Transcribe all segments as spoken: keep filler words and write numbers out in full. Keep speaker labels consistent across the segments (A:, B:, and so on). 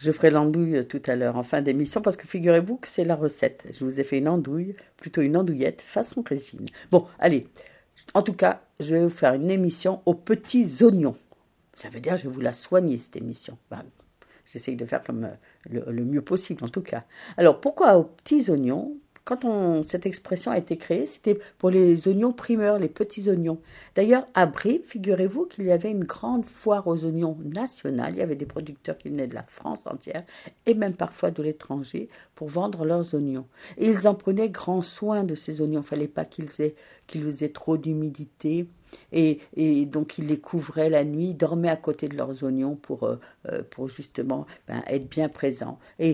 A: Je ferai l'andouille euh, tout à l'heure en fin d'émission parce que figurez-vous que c'est la recette. Je vous ai fait une andouille, plutôt une andouillette façon Régine. Bon, allez. En tout cas, je vais vous faire une émission aux petits oignons. Ça veut dire que je vais vous la soigner, cette émission. Ben, j'essaye de faire comme euh, le, le mieux possible, en tout cas. Alors, pourquoi aux petits oignons? Quand on, cette expression a été créée, c'était pour les oignons primeurs, les petits oignons. D'ailleurs, à Brive, figurez-vous qu'il y avait une grande foire aux oignons nationale. Il y avait des producteurs qui venaient de la France entière et même parfois de l'étranger pour vendre leurs oignons. Et ils en prenaient grand soin de ces oignons. Il ne fallait pas qu'ils aient, qu'ils aient trop d'humidité. Et, et donc, ils les couvraient la nuit, ils dormaient à côté de leurs oignons pour, euh, pour justement ben, être bien présents. Et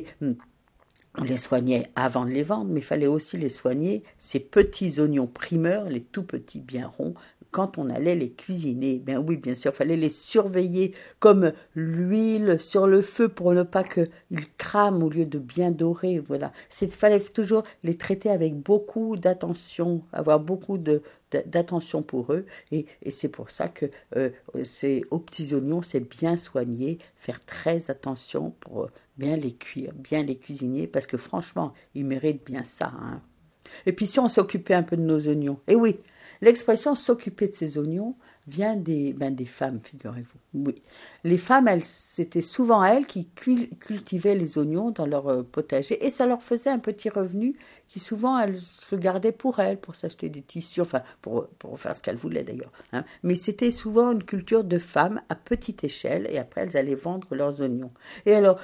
A: on les soignait avant de les vendre, mais il fallait aussi les soigner, ces petits oignons primeurs, les tout petits bien ronds, quand on allait les cuisiner. Ben oui, bien sûr, il fallait les surveiller comme l'huile sur le feu pour ne pas qu'ils crament au lieu de bien dorer. Voilà. Il fallait toujours les traiter avec beaucoup d'attention, avoir beaucoup de, d'attention pour eux. Et, et c'est pour ça que euh, c'est, aux petits oignons, c'est bien soigner, faire très attention pour euh, bien les cuire, bien les cuisiner, parce que franchement, ils méritent bien ça. Hein. Et puis si on s'occupait un peu de nos oignons, et oui, l'expression s'occuper de ses oignons vient des, ben, des femmes, figurez-vous. Oui. Les femmes, elles, c'était souvent elles qui cultivaient les oignons dans leur potager et ça leur faisait un petit revenu qui souvent elles se gardaient pour elles, pour s'acheter des tissus, enfin pour, pour faire ce qu'elles voulaient d'ailleurs. Hein. Mais c'était souvent une culture de femmes à petite échelle et après elles allaient vendre leurs oignons. Et alors,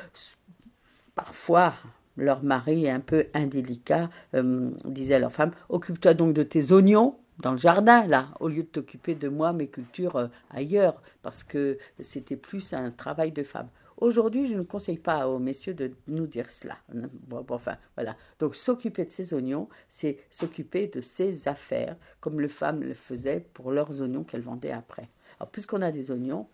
A: parfois, leur mari, un peu indélicat, euh, disait à leur femme, occupe-toi donc de tes oignons dans le jardin, là, au lieu de t'occuper de moi, mes cultures euh, ailleurs, parce que c'était plus un travail de femme. Aujourd'hui, je ne conseille pas aux messieurs de nous dire cela. Bon, bon, enfin, voilà. Donc, s'occuper de ses oignons, c'est s'occuper de ses affaires, comme les femmes le faisaient pour leurs oignons qu'elles vendaient après. Alors, puisqu'on a des oignons,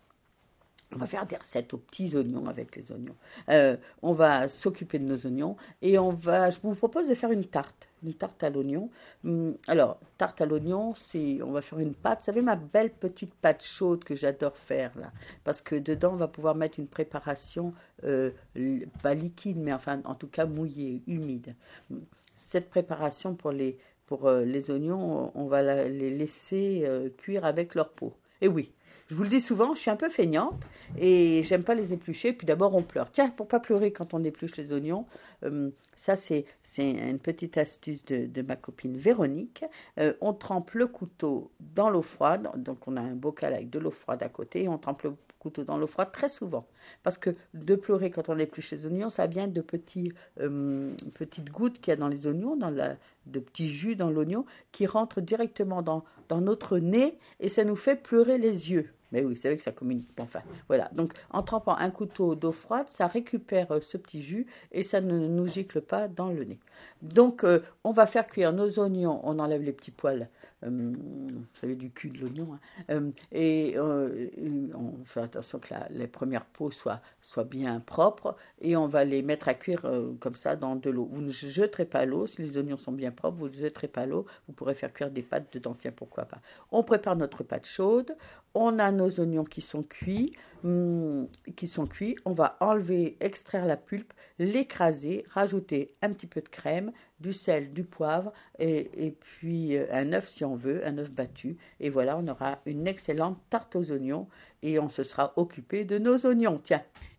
A: on va faire des recettes aux petits oignons avec les oignons. Euh, on va s'occuper de nos oignons et on va. Je vous propose de faire une tarte, une tarte à l'oignon. Alors, tarte à l'oignon, c'est, on va faire une pâte. Vous savez ma belle petite pâte chaude que j'adore faire là, parce que dedans on va pouvoir mettre une préparation euh, pas liquide, mais enfin en tout cas mouillée, humide. Cette préparation pour les pour euh, les oignons, on va la, les laisser euh, cuire avec leur peau. Et oui. Je vous le dis souvent, je suis un peu feignante et j'aime pas les éplucher. Puis d'abord, on pleure. Tiens, pour pas pleurer quand on épluche les oignons, euh, ça c'est, c'est une petite astuce de, de ma copine Véronique. Euh, on trempe le couteau dans l'eau froide. Donc on a un bocal avec de l'eau froide à côté. Et on trempe le couteau dans l'eau froide très souvent. Parce que de pleurer quand on épluche les oignons, ça vient de petits, euh, petites gouttes qu'il y a dans les oignons, dans la, de petits jus dans l'oignon, qui rentrent directement dans, dans notre nez et ça nous fait pleurer les yeux. Mais oui, c'est vrai que ça communique. Bon, enfin, voilà. Donc, en trempant un couteau d'eau froide, ça récupère euh, ce petit jus et ça ne nous gicle pas dans le nez. Donc, euh, on va faire cuire nos oignons. On enlève les petits poils, euh, vous savez, du cul de l'oignon. Hein, euh, et euh, on fait attention que la, les premières peaux soient, soient bien propres et on va les mettre à cuire euh, comme ça dans de l'eau. Vous ne jeterez pas l'eau. Si les oignons sont bien propres, vous ne jeterez pas l'eau. Vous pourrez faire cuire des pâtes dedans. Tiens, pourquoi pas. On prépare notre pâte chaude. On a nos oignons qui sont cuits, hum, qui sont cuits. On va enlever, extraire la pulpe, l'écraser, rajouter un petit peu de crème, du sel, du poivre et, et puis un œuf si on veut, un œuf battu. Et voilà, on aura une excellente tarte aux oignons et on se sera occupé de nos oignons. Tiens.